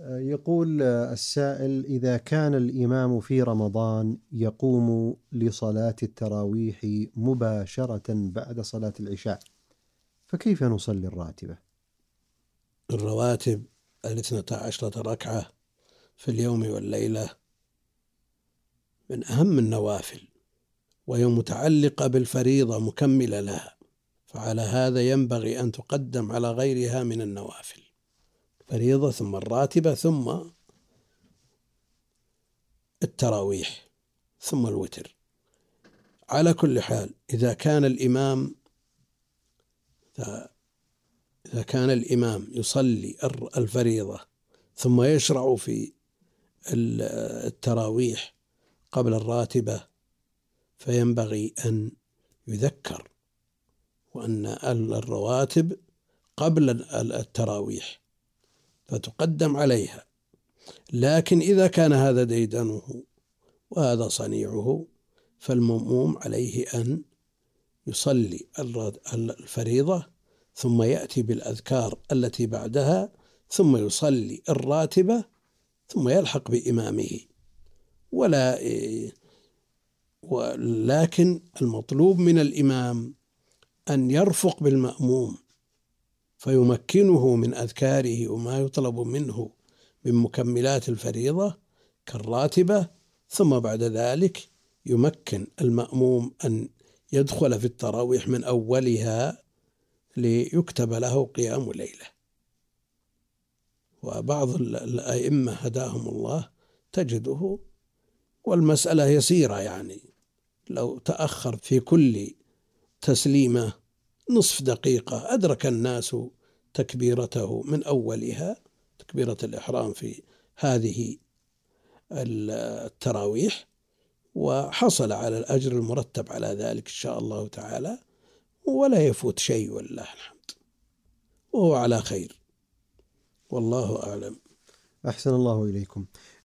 يقول السائل: إذا كان الإمام في رمضان يقوم لصلاة التراويح مباشرة بعد صلاة العشاء، فكيف نصلي الراتبة؟ الرواتب 12 ركعة في اليوم والليلة من أهم النوافل، وهي متعلقة بالفريضة مكملة لها، فعلى هذا ينبغي أن تقدم على غيرها من النوافل، فريضة ثم الراتبة ثم التراويح ثم الوتر. على كل حال إذا كان الإمام يصلي الفريضة ثم يشرع في التراويح قبل الراتبة، فينبغي أن يذكر وأن الرواتب قبل التراويح فتقدم عليها. لكن إذا كان هذا ديدنه وهذا صنيعه، فالمأموم عليه أن يصلي الفريضة ثم يأتي بالأذكار التي بعدها ثم يصلي الراتبة ثم يلحق بإمامه. ولكن المطلوب من الإمام أن يرفق بالمأموم فيمكنه من أذكاره وما يطلب منه من مكملات الفريضة كالراتبة، ثم بعد ذلك يمكن المأموم أن يدخل في التراويح من أولها ليكتب له قيام ليلة. وبعض الأئمة هداهم الله تجده والمسألة يسيرة، يعني لو تأخر في كل تسليمة نصف دقيقة أدرك الناس تكبيرته من أولها، تكبيرة الإحرام في هذه التراويح، وحصل على الأجر المرتب على ذلك إن شاء الله تعالى، ولا يفوت شيء والله الحمد، وهو على خير، والله أعلم. أحسن الله إليكم.